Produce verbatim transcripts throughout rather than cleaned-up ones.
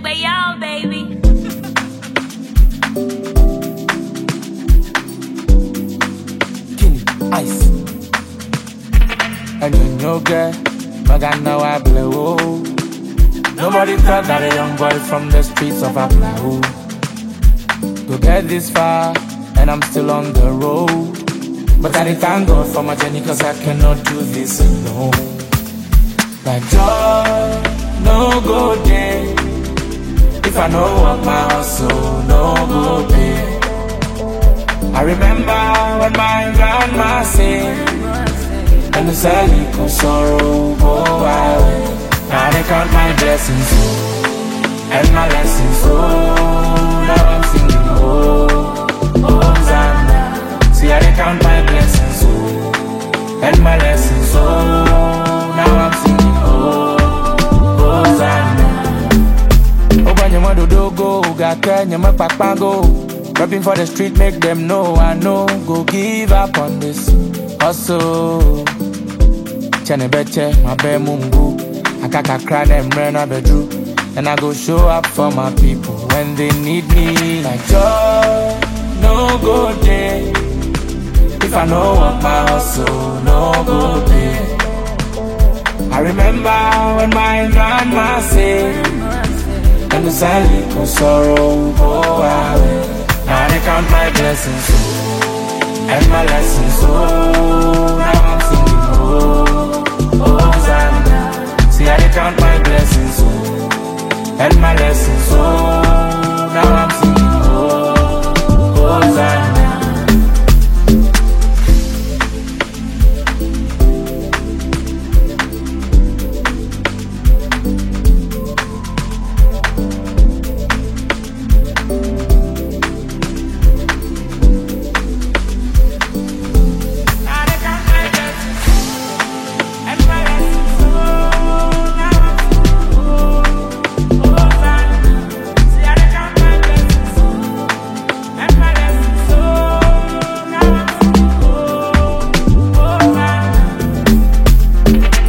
for y'all, baby. Guinea, ice. And you know, girl, Magana I blow. Nobody thought that a young boy from the streets of Aplau to get this far, and I'm still on the road. But I thank God for my journey, cause I cannot do this alone. Like joy, no go there. If I know what my hustle, no go there. I remember when my grandma said, and the sadly could sorrow go away. Now they count my blessings, oh, and my lessons, oh. Now I'm singing, oh, oh, Hosanna. See how they count my blessings, oh, and my lessons, oh. Now I'm singing, oh, oh, Hosanna. Oh, when you want to do go, got can you make papa go. Rapping for the street, make them know I know. Go give up on this hustle. Chene beche, my be mungu. I can't cry them run a bedroom. And I go show up for my people when they need me. Like joy, no go there. If I know what my hustle, no go there. I remember when my grandma said, and the sadly could sorrow go away. Now they count my blessings, oh, and my lessons, oh. Now I'm singing, oh, oh, Hosanna. See how they count my blessings, oh, and my lessons, oh. Now I'm singing, oh, oh, Hosanna.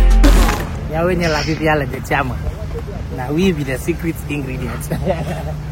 When you love it, the chama. Now we be the secret ingredient.